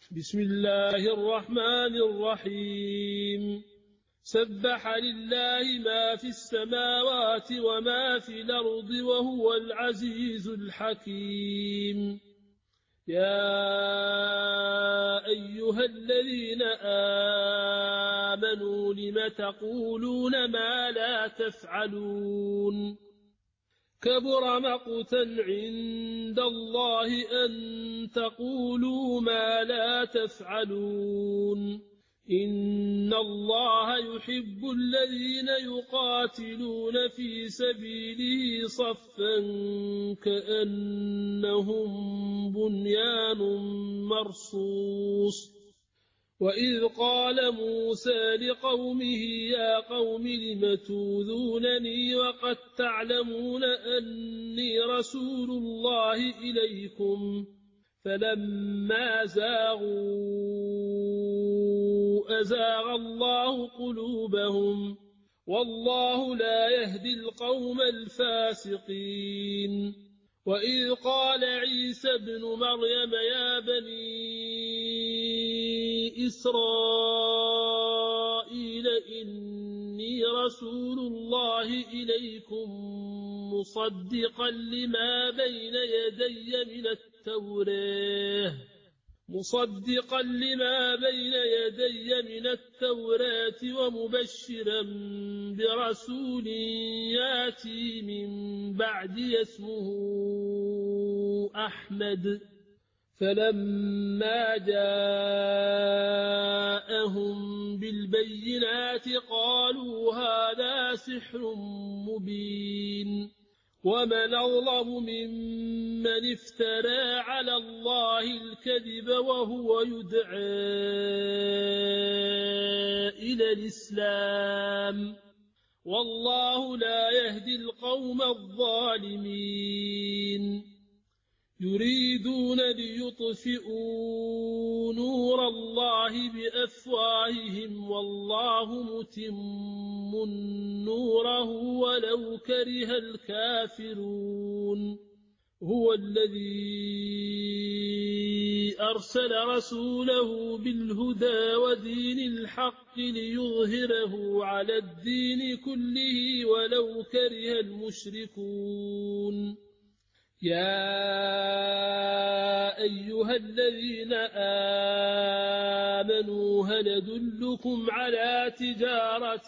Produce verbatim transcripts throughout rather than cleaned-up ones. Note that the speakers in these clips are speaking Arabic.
بسم الله الرحمن الرحيم سبح لله ما في السماوات وما في الأرض وهو العزيز الحكيم يا أيها الذين آمنوا لم تقولون ما لا تفعلون كبر مقتا عند الله أن تقولوا ما لا تفعلون إن الله يحب الذين يقاتلون في سبيله صفا كأنهم بنيان مرصوص وإذ قال موسى لقومه يا قوم لم توذونني وقد تعلمون أني رسول الله إليكم فلما زاغوا أزاغ الله قلوبهم والله لا يهدي القوم الفاسقين وإذ قال عيسى ابن مريم يا بني إسرائيل إني رسول الله إليكم مصدقا لما بين يدي من التوراة مصدقا لما بين يدي من التوراة ومبشرا برسول ياتي من بعد اسمه أحمد فلما جاءهم بالبينات قالوا هذا سحر مبين ومن أظلم ممن افترى على الله الكذب وهو يدعى إلى الإسلام والله لا يهدي القوم الظالمين يريدون ليطفئوا نور الله بأفواههم والله متم نوره ولو كره الكافرون هو الذي أرسل رسوله بالهدى ودين الحق ليظهره على الدين كله ولو كره المشركون يا أيها الذين آمنوا هل أدلكم على تجارة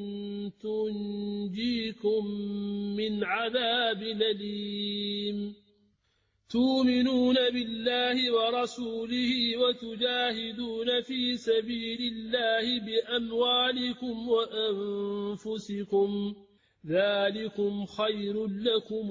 تنجيكم من عذاب أليم تؤمنون بالله ورسوله وتجاهدون في سبيل الله بأموالكم وأنفسكم ذلكم خير لكم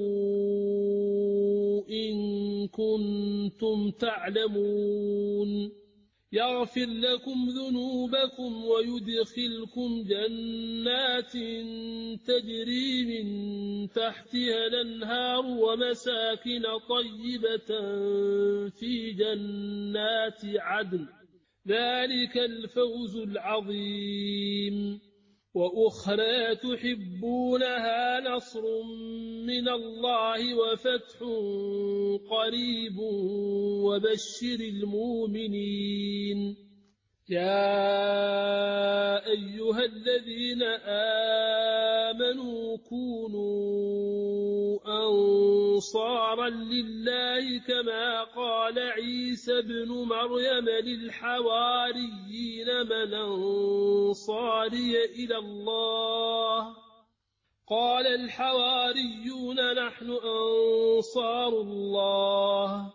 إن كنتم تعلمون يغفر لكم ذنوبكم ويدخلكم جنات تجري من تحتها الأنهار ومساكن طيبة في جنات عدن ذلك الفوز العظيم وأخرى تحبونها نصر من الله وفتح قريب وبشر المؤمنين يا أيها الذين آمنوا كونوا أنصارا لله كما قال عيسى ابن مريم للحواريين من أنصاري إلى الله قال الحواريون نحن أنصار الله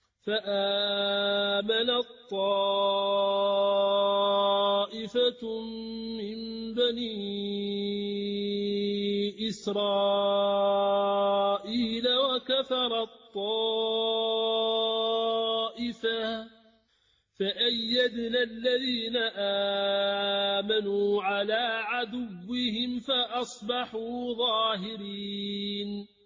فآمنت طائفة من بني إسرائيل وكفرت طائفة فأيدنا الذين آمنوا على عدوهم فأصبحوا ظاهرين